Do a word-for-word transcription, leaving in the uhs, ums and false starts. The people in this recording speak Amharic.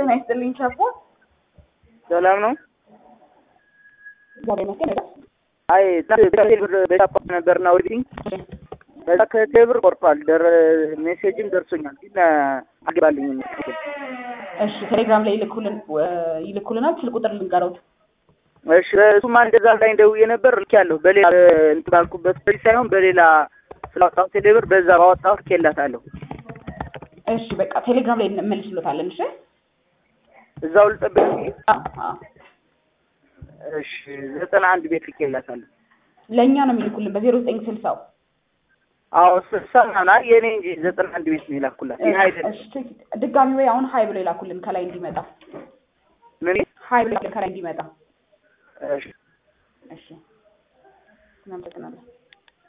ጤና ይስጥልኝ ቻፖ ሰላም ነው ዛሬ መከለ አይ ታዲያ በታፓ ነበርና ወዲኝ በዛ ከቴብር ቆርጧል ደረ ሜሴጅም ደርሶኛል ግን አግባልኝ እሺ ቴሌግራም ላይ ይልኩልን ይልኩልናል ስልክ ቁጥር ልንገሩት እሺ እሱማ እንደዛ ላይ እንደውዬ ነበር ልኪያለሁ በሌላ እንትባልኩበት ሳይሆን በሌላ ስላጣው ቴሌብር በዛ ባወጣው ከላታለሁ እሺ በቃ ቴሌግራም ላይ እንመልስሎታለን እሺ እዛው ልጠብቅ አዎ እሺ ዘጠና አንድ ቤት ልኬላታለሁ ለኛ ነው የሚልኩልን በዜሮ ዘጠኝ ስልሳ አዎ ስልሳና የኔ እንጂ ዘጠና አንድ ቤት ነው ይላኩላት ይሄ አይደል እሺ ድጋሚ ወይ አሁን ሃይ ብሎ ይላኩልን ከላይ እንዲመጣ ምን ሃይ ብሎ ከላይ እንዲመጣ እሺ እሺ እናመሰግናለን